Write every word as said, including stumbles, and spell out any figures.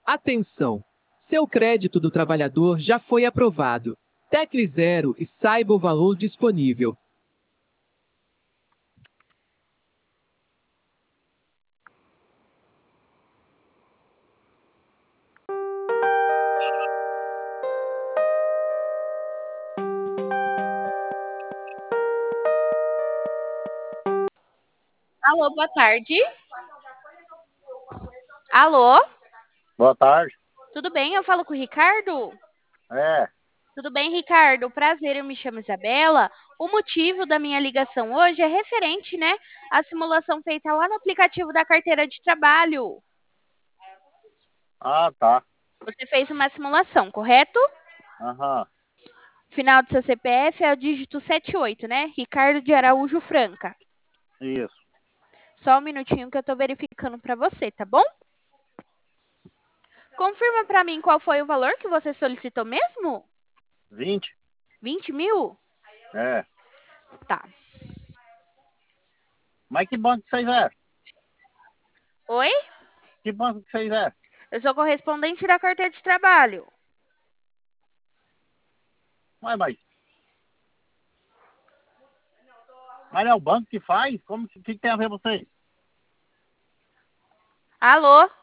Atenção! Seu crédito do trabalhador já foi aprovado. Tecle zero e saiba o valor disponível. Alô, boa tarde. Alô, Boa tarde. tudo bem? Eu falo com o Ricardo? É. Tudo bem, Ricardo? Prazer, eu me chamo Isabela. O motivo da minha ligação hoje é referente, né, à simulação feita lá no aplicativo da carteira de trabalho. Ah, tá. Você fez uma simulação, correto? Aham. Final do seu C P F é o dígito setenta e oito, né? Ricardo de Araújo Franca. Isso. Só um minutinho que eu tô verificando para você, tá bom? Confirma para mim qual foi o valor que você solicitou mesmo? Vinte. Vinte mil? É. Tá. Mas que banco que vocês é? Oi? Que banco que vocês é? Eu sou correspondente da carteira de trabalho. Mas, mas... Mas não é o banco que faz? Como que, que tem a ver vocês? Alô?